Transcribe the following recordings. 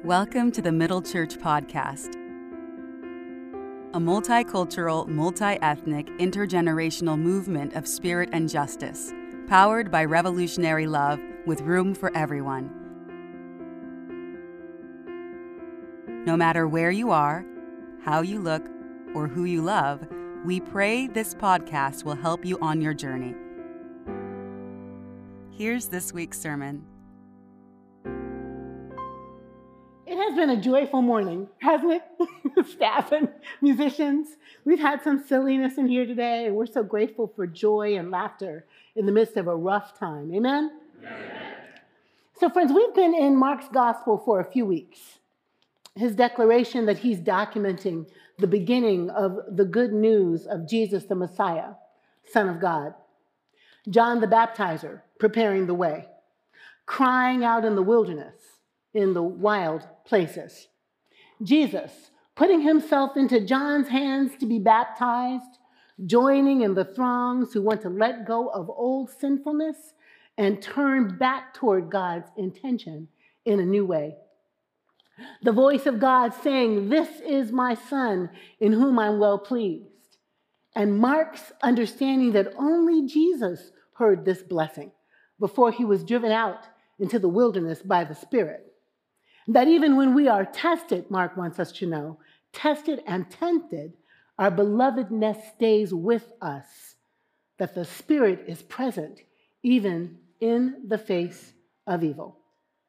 Welcome to the Middle Church Podcast, a multicultural, multi-ethnic, intergenerational movement of spirit and justice, powered by revolutionary love with room for everyone. No matter where you are, how you look, or who you love, we pray this podcast will help you on your journey. Here's this week's sermon. It has been a joyful morning, hasn't it? Staff and musicians. We've had some silliness in here today, and we're so grateful for joy and laughter in the midst of a rough time. Amen? Amen. So, friends, we've been in Mark's gospel for a few weeks. His declaration that he's documenting the beginning of the good news of Jesus the Messiah, Son of God. John the Baptizer preparing the way, crying out in the wilderness, in the wild places. Jesus putting himself into John's hands to be baptized, joining in the throngs who want to let go of old sinfulness and turn back toward God's intention in a new way. The voice of God saying, "This is my Son in whom I'm well pleased." And Mark's understanding that only Jesus heard this blessing before he was driven out into the wilderness by the Spirit. That even when we are tested, Mark wants us to know, tested and tempted, our belovedness stays with us, that the Spirit is present even in the face of evil.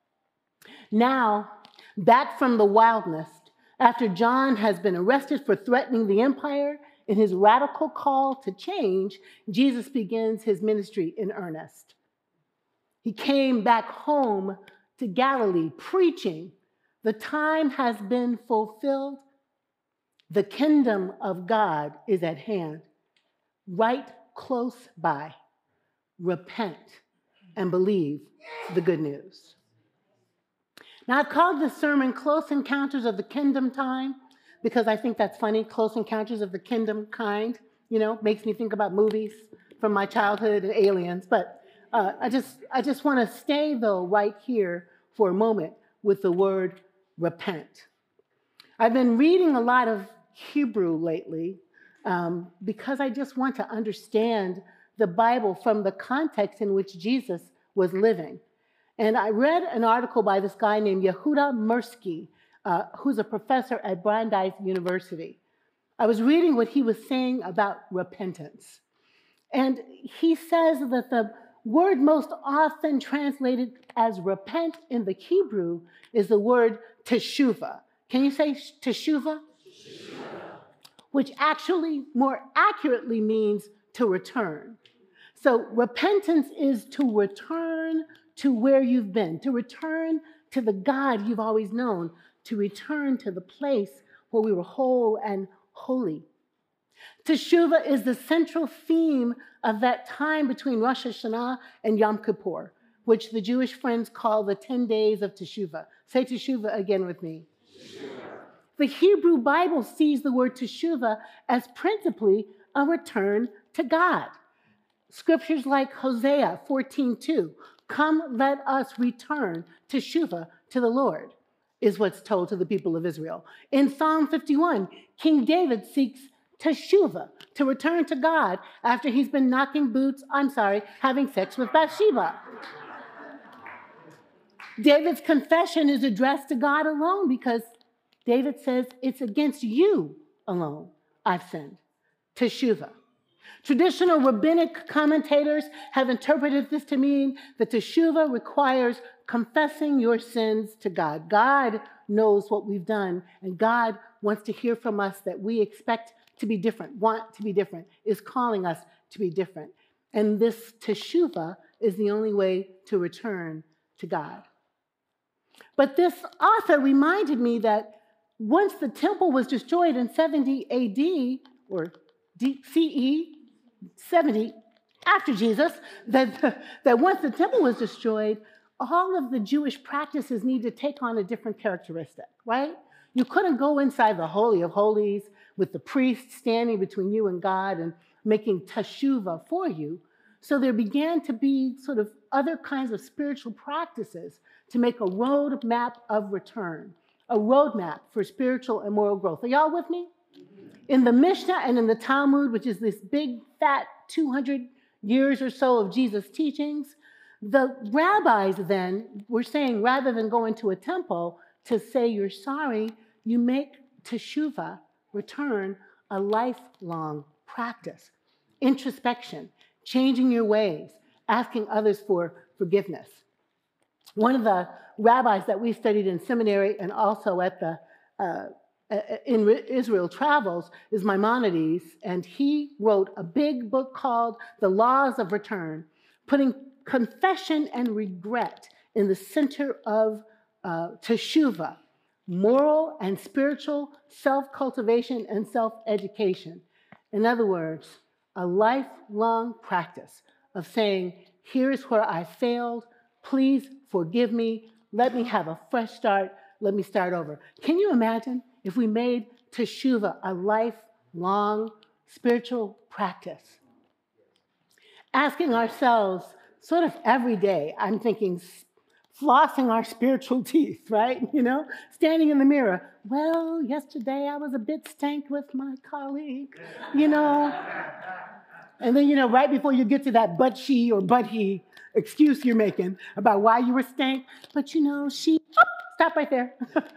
Now, back from the wildness, after John has been arrested for threatening the empire, in his radical call to change, Jesus begins his ministry in earnest. He came back home to Galilee preaching, "The time has been fulfilled. The kingdom of God is at hand, right close by. Repent and believe the good news." Now, I've called this sermon Close Encounters of the Kingdom Time because I think that's funny, Close Encounters of the Kingdom kind, makes me think about movies from my childhood and aliens. But I just want to stay, though, right here for a moment with the word repent. I've been reading a lot of Hebrew lately because I just want to understand the Bible from the context in which Jesus was living. And I read an article by this guy named Yehuda Mirsky, who's a professor at Brandeis University. I was reading what he was saying about repentance. And he says that the word most often translated as repent in the Hebrew is the word teshuvah. Can you say teshuvah? Teshuvah. Which actually more accurately means to return. So repentance is to return to where you've been, to return to the God you've always known, to return to the place where we were whole and holy. Teshuvah is the central theme of that time between Rosh Hashanah and Yom Kippur, which the Jewish friends call the 10 days of Teshuvah. Say Teshuvah again with me. Teshuvah. The Hebrew Bible sees the word Teshuvah as principally a return to God. Scriptures like Hosea 14:2, "Come, let us return Teshuvah to the Lord," is what's told to the people of Israel. In Psalm 51, King David seeks teshuvah, to return to God after he's been having sex with Bathsheba. David's confession is addressed to God alone because David says, "It's against you alone I've sinned." Teshuvah. Traditional rabbinic commentators have interpreted this to mean that teshuvah requires confessing your sins to God. God knows what we've done, and God wants to hear from us that we expect to be different, want to be different, is calling us to be different. And this teshuvah is the only way to return to God. But this author reminded me that once the temple was destroyed in 70 AD, or CE, 70 after Jesus, that once the temple was destroyed, all of the Jewish practices need to take on a different characteristic, right? You couldn't go inside the Holy of Holies with the priest standing between you and God and making teshuvah for you. So there began to be sort of other kinds of spiritual practices to make a road map of return. a roadmap for spiritual and moral growth. Are y'all with me? In the Mishnah and in the Talmud, which is this big, fat 200 years or so of Jesus' teachings, the rabbis then were saying, rather than go into a temple to say you're sorry, you make teshuvah, return, a lifelong practice. Introspection, changing your ways, asking others for forgiveness. One of the rabbis that we studied in seminary and also at the in Israel Travels is Maimonides, and he wrote a big book called The Laws of Return, putting confession and regret in the center of teshuvah, moral and spiritual self-cultivation and self-education. In other words, a lifelong practice of saying, here's where I failed, please forgive me, let me have a fresh start, let me start over. Can you imagine if we made teshuvah a lifelong spiritual practice? Asking ourselves sort of every day, I'm thinking flossing our spiritual teeth, right? You know, standing in the mirror. Well, yesterday I was a bit stank with my colleague, you know. And then, you know, right before you get to that but she or but he excuse you're making about why you were stank, but you know, stop right there.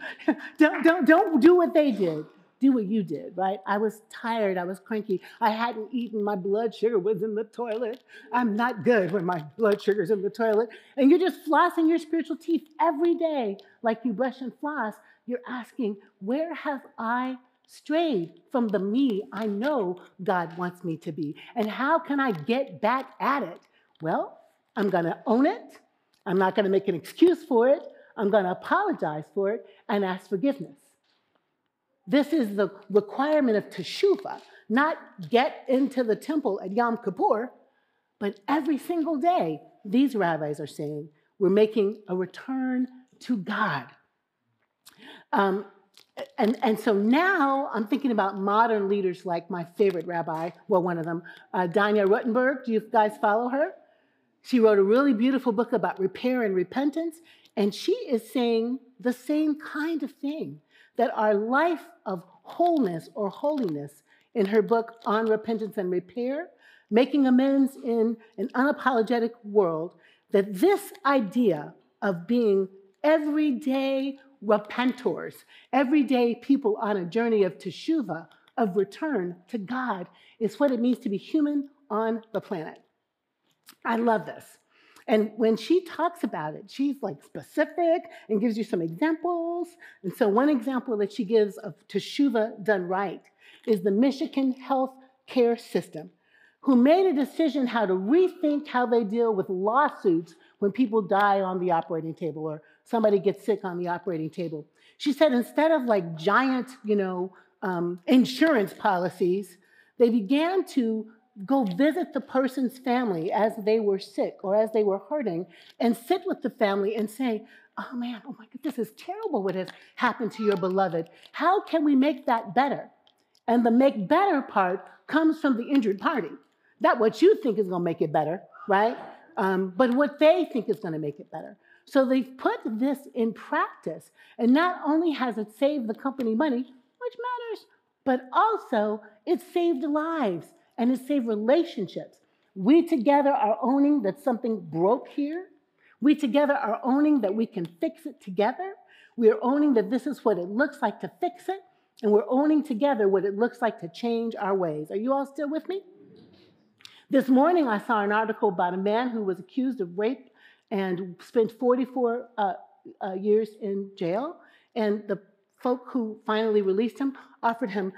Don't do what they did. Do what you did, right? I was tired. I was cranky. I hadn't eaten. My blood sugar was in the toilet. I'm not good when my blood sugar's in the toilet. And you're just flossing your spiritual teeth every day like you brush and floss. You're asking, where have I strayed from the me I know God wants me to be? And how can I get back at it? Well, I'm going to own it. I'm not going to make an excuse for it. I'm going to apologize for it and ask forgiveness. This is the requirement of teshuvah, not get into the temple at Yom Kippur, but every single day, these rabbis are saying, we're making a return to God. And so now I'm thinking about modern leaders like my favorite rabbi, well, one of them, Danya Ruttenberg. Do you guys follow her? She wrote a really beautiful book about repair and repentance, and she is saying the same kind of thing, that our life of wholeness or holiness in her book on repentance and repair, making amends in an unapologetic world, that this idea of being everyday repentors, everyday people on a journey of teshuvah, of return to God, is what it means to be human on the planet. I love this. And when she talks about it, she's like specific and gives you some examples. And so one example that she gives of teshuvah done right is the Michigan Health Care System, who made a decision how to rethink how they deal with lawsuits when people die on the operating table or somebody gets sick on the operating table. She said instead of like giant, insurance policies, they began to go visit the person's family as they were sick or as they were hurting and sit with the family and say, oh man, oh my God, this is terrible what has happened to your beloved. How can we make that better? And the make better part comes from the injured party. Not what you think is going to make it better, right? But what they think is going to make it better. So they've put this in practice, and not only has it saved the company money, which matters, but also it saved lives. And it saved relationships. We together are owning that something broke here. We together are owning that we can fix it together. We are owning that this is what it looks like to fix it. And we're owning together what it looks like to change our ways. Are you all still with me? This morning I saw an article about a man who was accused of rape and spent 44 years in jail. And the folk who finally released him offered him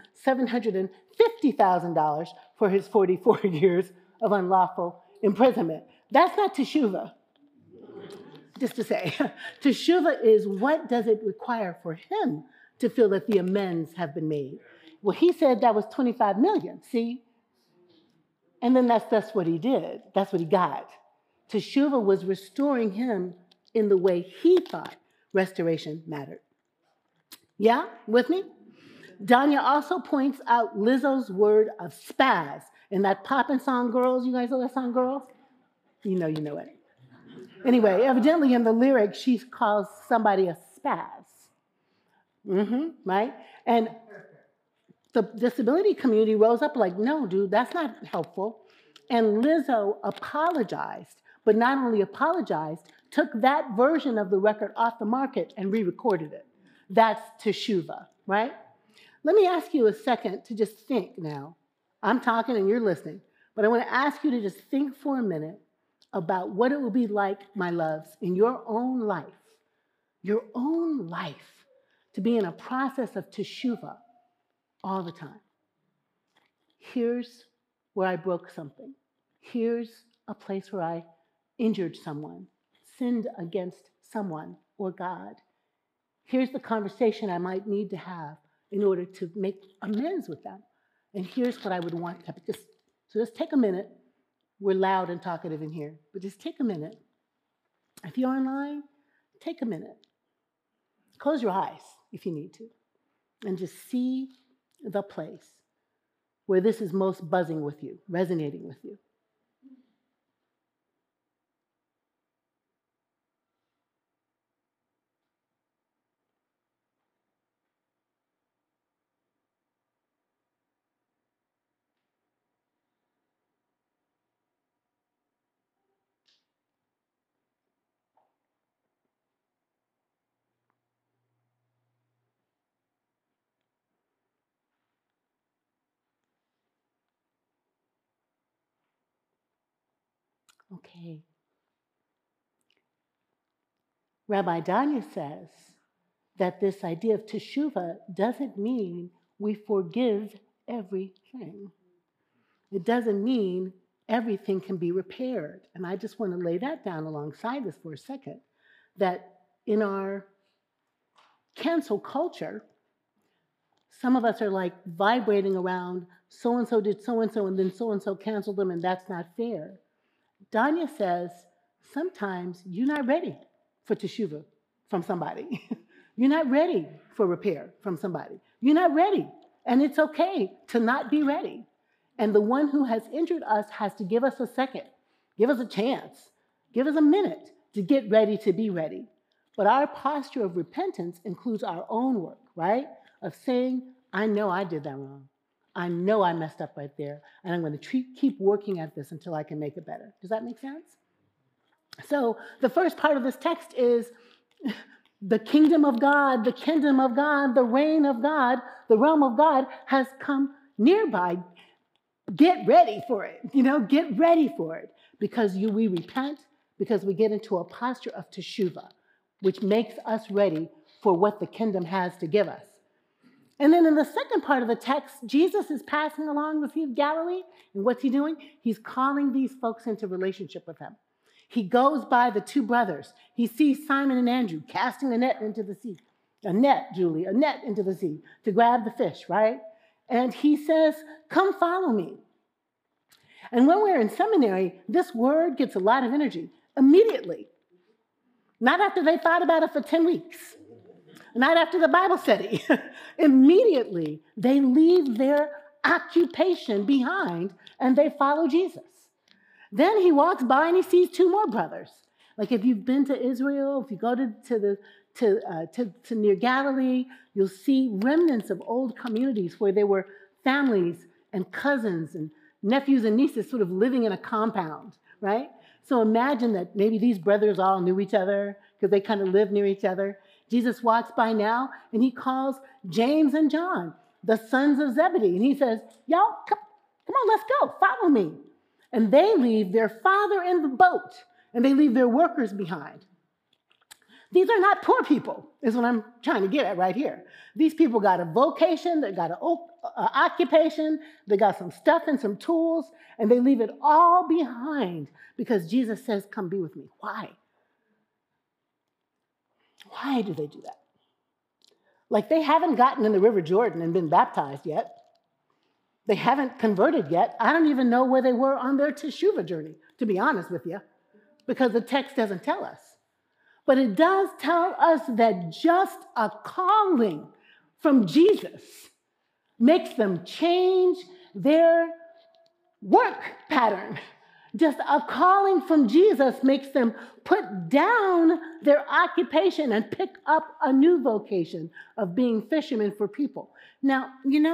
$750,000 for his 44 years of unlawful imprisonment. That's not teshuvah, just to say. Teshuvah is what does it require for him to feel that the amends have been made. Well, he said that was $25 million, see? And then that's what he did. That's what he got. Teshuvah was restoring him in the way he thought restoration mattered. Yeah, with me? Danya also points out Lizzo's word of spaz in that poppin' song, Girls. You guys know that song, Girls? You know it. Anyway, evidently in the lyric, she calls somebody a spaz. Right? And the disability community rose up like, no, dude, that's not helpful. And Lizzo apologized, but not only apologized, took that version of the record off the market and re-recorded it. That's Teshuva, right? Let me ask you a second to just think now. I'm talking and you're listening, but I want to ask you to just think for a minute about what it would be like, my loves, in your own life, to be in a process of Teshuva all the time. Here's where I broke something. Here's a place where I injured someone, sinned against someone or God. Here's the conversation I might need to have in order to make amends with them. And here's what I would want to happen. So just take a minute. We're loud and talkative in here, but just take a minute. If you're online, take a minute. Close your eyes if you need to, and just see the place where this is most buzzing with you, resonating with you. Okay. Rabbi Danya says that this idea of teshuva doesn't mean we forgive everything. It doesn't mean everything can be repaired. And I just want to lay that down alongside this for a second, that in our cancel culture, some of us are like vibrating around, so-and-so did so-and-so, and then so-and-so canceled them, and that's not fair. Danya says, sometimes you're not ready for teshuva from somebody. You're not ready for repair from somebody. You're not ready, and it's okay to not be ready. And the one who has injured us has to give us a second, give us a chance, give us a minute to get ready to be ready. But our posture of repentance includes our own work, right? Of saying, I know I did that wrong. I know I messed up right there, and I'm going to keep working at this until I can make it better. Does that make sense? So the first part of this text is the kingdom of God, the reign of God, the realm of God has come nearby. Get ready for it, get ready for it, because we repent, because we get into a posture of teshuva, which makes us ready for what the kingdom has to give us. And then in the second part of the text, Jesus is passing along the Sea of Galilee, and what's he doing? He's calling these folks into relationship with him. He goes by the two brothers. He sees Simon and Andrew casting a net into the sea. A net into the sea to grab the fish, right? And he says, come follow me. And when we're in seminary, this word gets a lot of energy immediately. Not after they thought about it for 10 weeks. Not after the Bible study. Immediately, they leave their occupation behind and they follow Jesus. Then he walks by and he sees two more brothers. Like if you've been to Israel, if you go to near Galilee, you'll see remnants of old communities where there were families and cousins and nephews and nieces sort of living in a compound, right? So imagine that maybe these brothers all knew each other because they kind of lived near each other. Jesus walks by now and he calls James and John, the sons of Zebedee. And he says, y'all, come on, let's go, follow me. And they leave their father in the boat and they leave their workers behind. These are not poor people, is what I'm trying to get at right here. These people got a vocation, they got an occupation, they got some stuff and some tools, and they leave it all behind because Jesus says, come be with me. Why? Why do they do that? Like they haven't gotten in the River Jordan and been baptized yet. They haven't converted yet. I don't even know where they were on their teshuva journey, to be honest with you, because the text doesn't tell us. But it does tell us that just a calling from Jesus makes them change their work pattern. Just a calling from Jesus makes them put down their occupation and pick up a new vocation of being fishermen for people. Now,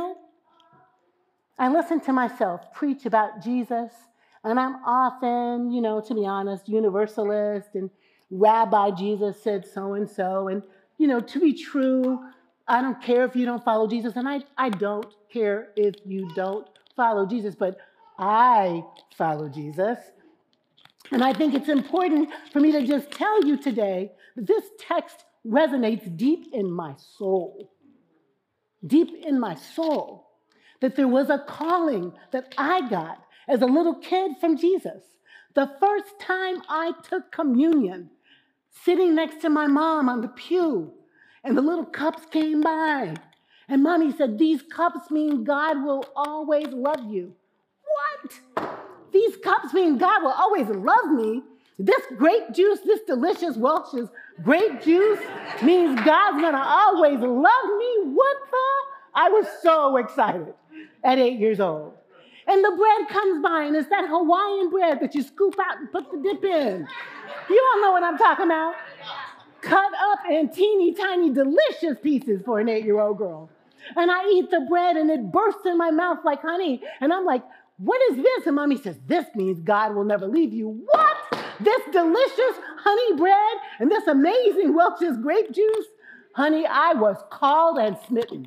I listen to myself preach about Jesus, and I'm often, to be honest, universalist and Rabbi Jesus said so-and-so. And, to be true, I don't care if you don't follow Jesus, and I don't care if you don't follow Jesus, but I follow Jesus. And I think it's important for me to just tell you today that this text resonates deep in my soul. Deep in my soul. That there was a calling that I got as a little kid from Jesus. The first time I took communion, sitting next to my mom on the pew, and the little cups came by. And Mommy said, "These cups mean God will always love you." What? These cups mean God will always love me? This grape juice, this delicious Welch's grape juice means God's gonna always love me? What the? I was so excited at 8 years old. And the bread comes by, and it's that Hawaiian bread that you scoop out and put the dip in. You all know what I'm talking about. Cut up in teeny tiny delicious pieces for an 8-year-old girl. And I eat the bread, and it bursts in my mouth like honey. And I'm like, "What is this?" And Mommy says, "This means God will never leave you." What? This delicious honey bread and this amazing Welch's grape juice? Honey, I was called and smitten.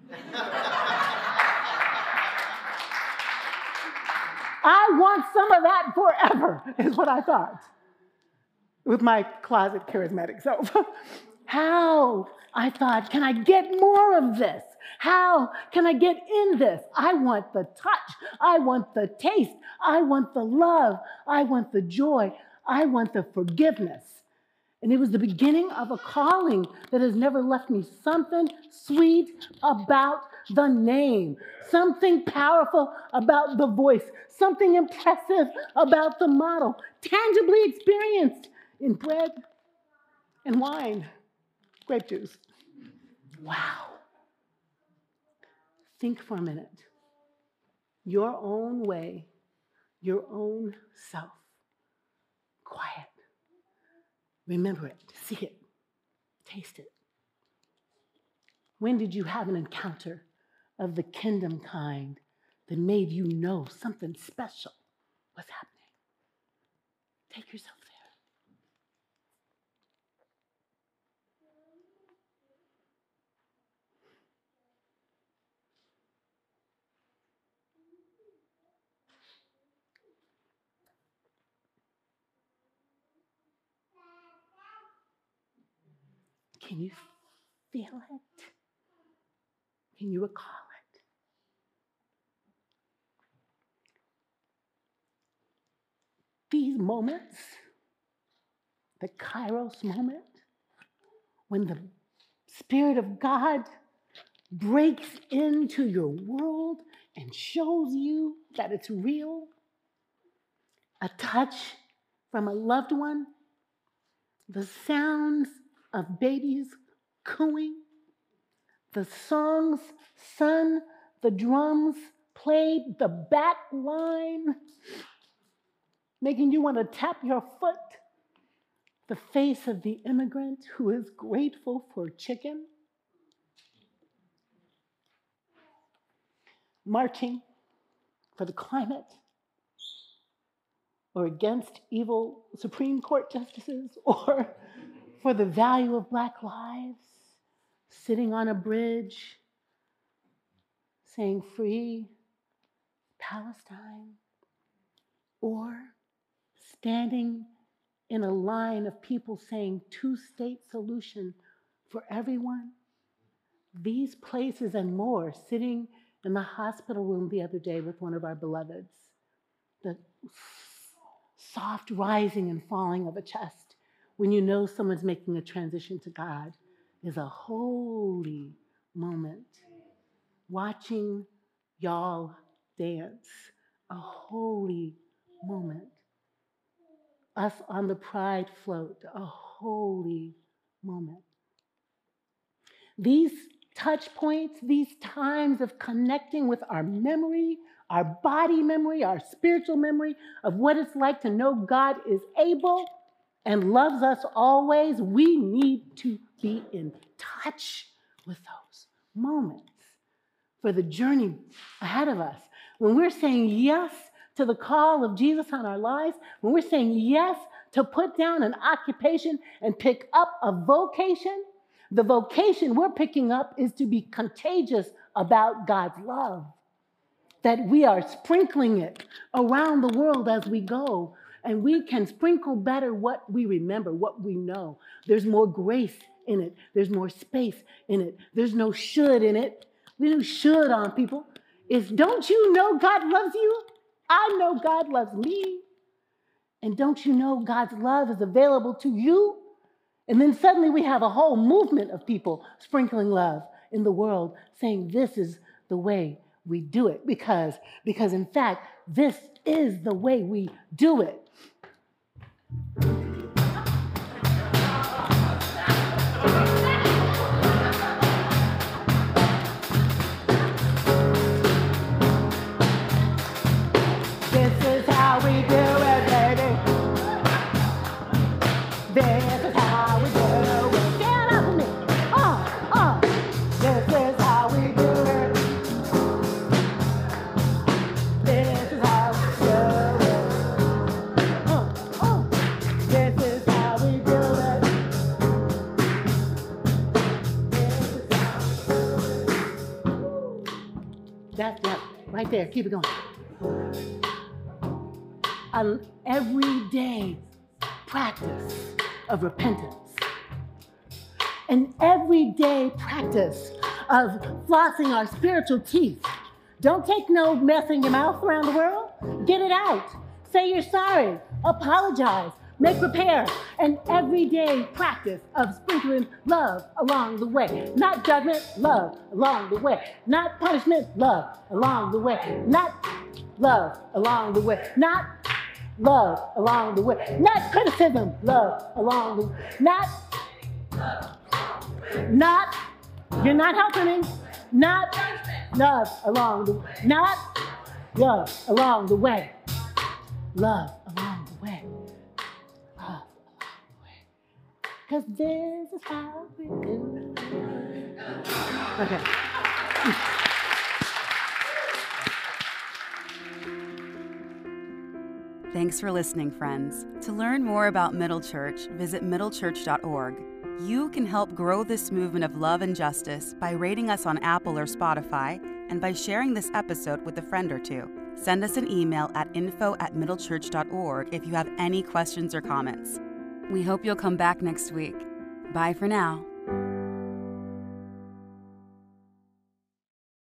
I want some of that forever, is what I thought, with my closet charismatic self. How? I thought, can I get more of this? How can I get in this? I want the touch. I want the taste. I want the love. I want the joy. I want the forgiveness. And it was the beginning of a calling that has never left me. Something sweet about the name. Something powerful about the voice. Something impressive about the model. Tangibly experienced in bread and wine. Grape juice. Wow. Think for a minute. Your own way, your own self. Quiet. Remember it, see it, taste it. When did you have an encounter of the kingdom kind that made you know something special was happening? Take yourself there. Can you feel it? Can you recall it? These moments, the Kairos moment, when the Spirit of God breaks into your world and shows you that it's real, a touch from a loved one, the sounds of babies cooing, the songs sung, the drums played, the back line making you want to tap your foot, the face of the immigrant who is grateful for chicken, marching for the climate or against evil Supreme Court justices or for the value of Black lives, sitting on a bridge, saying free Palestine, or standing in a line of people saying two-state solution for everyone. These places and more, sitting in the hospital room the other day with one of our beloveds, the soft rising and falling of a chest when you know someone's making a transition to God is a holy moment. Watching y'all dance, a holy moment. Us on the pride float, a holy moment. These touch points, these times of connecting with our memory our body memory, our spiritual memory of what it's like to know God is able and loves us always, we need to be in touch with those moments for the journey ahead of us. When we're saying yes to the call of Jesus on our lives, when we're saying yes to put down an occupation and pick up a vocation, the vocation we're picking up is to be contagious about God's love, that we are sprinkling it around the world as we go, and we can sprinkle better what we remember, what we know. There's more grace in it. There's more space in it. There's no should in it. We don't should on people. It's, don't you know God loves you? I know God loves me. And don't you know God's love is available to you? And then suddenly we have a whole movement of people sprinkling love in the world, saying this is the way we do it. Because in fact, this is the way we do it. This is how we do it, baby. This is how we do it. Get up with me. This is how we do it. This is how we do it. This is how we do it. That's right there. Keep it going. An everyday practice of repentance. An everyday practice of flossing our spiritual teeth. Don't take no mess in your mouth around the world. Get it out. Say you're sorry. Apologize. Make repair. An everyday practice of sprinkling love along the way. Not judgment, love along the way. Not punishment, love along the way. Not love along the way. Not love along the way. Not criticism, love along the way. Not, you're not helping me. Not love along the way. Not love along the way. Love along the way. Love along the way. Because this is how we do it. Okay. Thanks for listening, friends. To learn more about Middle Church, visit middlechurch.org. You can help grow this movement of love and justice by rating us on Apple or Spotify and by sharing this episode with a friend or two. Send us an email at info@middlechurch.org if you have any questions or comments. We hope you'll come back next week. Bye for now.